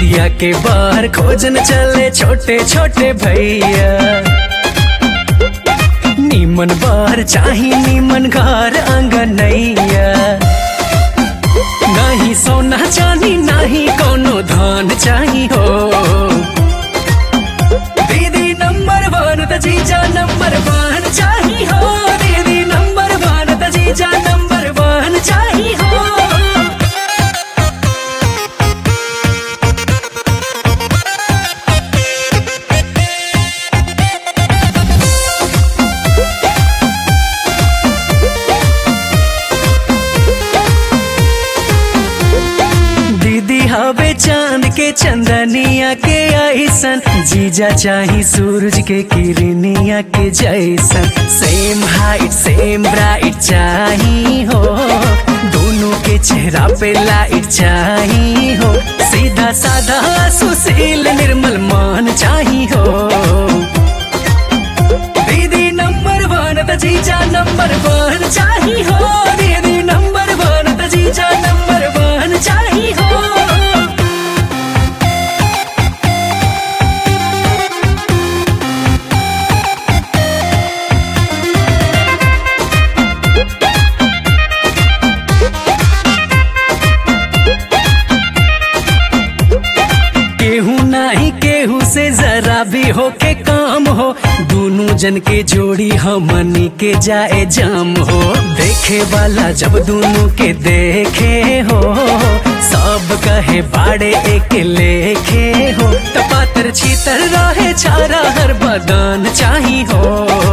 दीदिया के बाहर खोजन चले छोटे छोटे भैया। नीमन बार चाही नीमन घर अंगनैया। नहीं सोना चांदी नहीं कोनो धान चाही हो। दीदी नंबर 1 त जीजा नंबर 1 चाही हो। दीदी नंबर 1 त जीजा नंबर 1 चाही हो। दीदी हवे चांद के चंदनिया के ऐसन। जीजा चाही सूरज के किरनिया के जैसन। सेम हाइट सेम ब्राइट चाही हो। दोनों के चेहरा पे लाइट चाही हो। सीधा साधा सुशील निर्मल मान चाही हो। दीदी नंबर 1 त जीजा नंबर 1 चाही हो। दीदी नंबर 1 त जीजा नंबर 1 चाही हो। केहू नहीं केहू से जरा भी हो के काम हो। दोनों जन के जोड़ी हमनी के जाए जाम हो। देखे वाला जब दोनों के देखे हो। सब कहे बाड़े एक लेखे हो। तपातर छीतर रहे छारा हर बदन चाही हो।